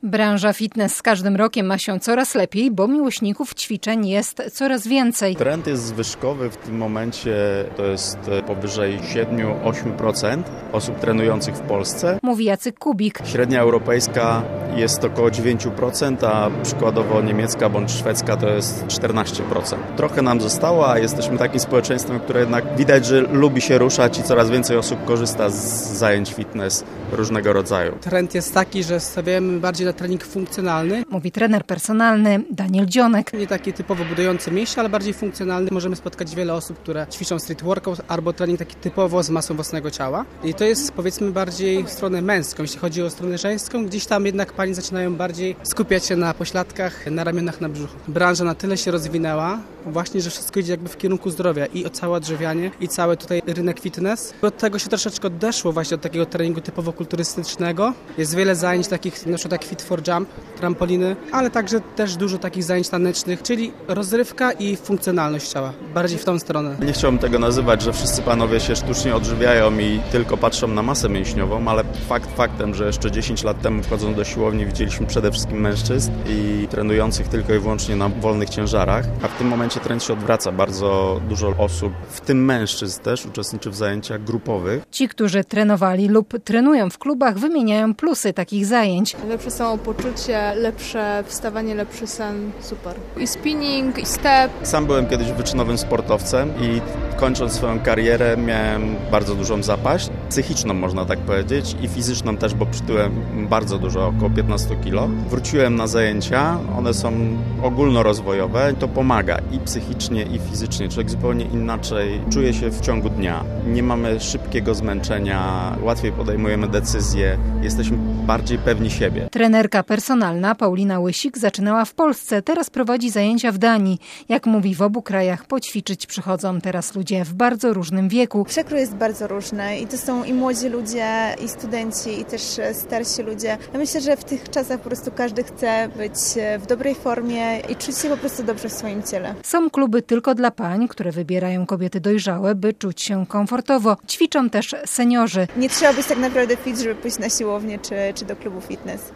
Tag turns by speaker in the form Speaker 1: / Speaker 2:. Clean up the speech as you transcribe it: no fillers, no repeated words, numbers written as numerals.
Speaker 1: Branża fitness z każdym rokiem ma się coraz lepiej, bo miłośników ćwiczeń jest coraz więcej.
Speaker 2: Trend jest zwyżkowy w tym momencie, to jest powyżej 7-8% osób trenujących w Polsce.
Speaker 1: Mówi Jacek Kubik.
Speaker 2: Średnia europejska jest około 9%, a przykładowo niemiecka bądź szwedzka to jest 14%. Trochę nam zostało, a jesteśmy takim społeczeństwem, które jednak widać, że lubi się ruszać i coraz więcej osób korzysta z zajęć fitness różnego rodzaju.
Speaker 3: Trend jest taki, że stawiamy bardziej na trening funkcjonalny.
Speaker 1: Mówi trener personalny Daniel Dzionek.
Speaker 3: Nie taki typowo budujący mięśnie, ale bardziej funkcjonalny. Możemy spotkać wiele osób, które ćwiczą street workout albo trening taki typowo z masą własnego ciała. I to jest powiedzmy bardziej w stronę męską. Jeśli chodzi o stronę żeńską, gdzieś tam jednak panie zaczynają bardziej skupiać się na pośladkach, na ramionach, na brzuchu. Branża na tyle się rozwinęła, właśnie, że wszystko idzie jakby w kierunku zdrowia i całe odżywianie i cały tutaj rynek fitness. Od tego się troszeczkę odeszło właśnie od takiego treningu typowo kulturystycznego. Jest wiele zajęć takich, na przykład jak Fit for Jump, trampoliny, ale także też dużo takich zajęć tanecznych, czyli rozrywka i funkcjonalność ciała. Bardziej w tą stronę.
Speaker 2: Nie chciałbym tego nazywać, że wszyscy panowie się sztucznie odżywiają i tylko patrzą na masę mięśniową, ale fakt faktem, że jeszcze 10 lat temu wchodząc do siłowni widzieliśmy przede wszystkim mężczyzn i trenujących tylko i wyłącznie na wolnych ciężarach, a w tym momencie trend się odwraca. Bardzo dużo osób, w tym mężczyzn też, uczestniczy w zajęciach grupowych.
Speaker 1: Ci, którzy trenowali lub trenują w klubach, wymieniają plusy takich zajęć.
Speaker 4: Lepsze samopoczucie, lepsze wstawanie, lepszy sen, super. I spinning, i step.
Speaker 2: Sam byłem kiedyś wyczynowym sportowcem i kończąc swoją karierę miałem bardzo dużą zapaść, psychiczną można tak powiedzieć i fizyczną też, bo przytyłem bardzo dużo, około 15 kg. Wróciłem na zajęcia, one są ogólnorozwojowe, to pomaga i psychicznie, i fizycznie. Człowiek zupełnie inaczej czuje się w ciągu dnia. Nie mamy szybkiego zmęczenia, łatwiej podejmujemy decyzje, jesteśmy bardziej pewni siebie.
Speaker 1: Trenerka personalna Paulina Łysik zaczynała w Polsce, teraz prowadzi zajęcia w Danii. Jak mówi, w obu krajach poćwiczyć przychodzą teraz ludzie w bardzo różnym wieku.
Speaker 5: Przekrój jest bardzo różny i to są i młodzi ludzie, i studenci, i też starsi ludzie. Ja myślę, że w tych czasach po prostu każdy chce być w dobrej formie i czuć się po prostu dobrze w swoim ciele.
Speaker 1: Są kluby tylko dla pań, które wybierają kobiety dojrzałe, by czuć się komfortowo. Ćwiczą też seniorzy.
Speaker 5: Nie trzeba być tak naprawdę fit, żeby pójść na siłownię czy do klubu fitness.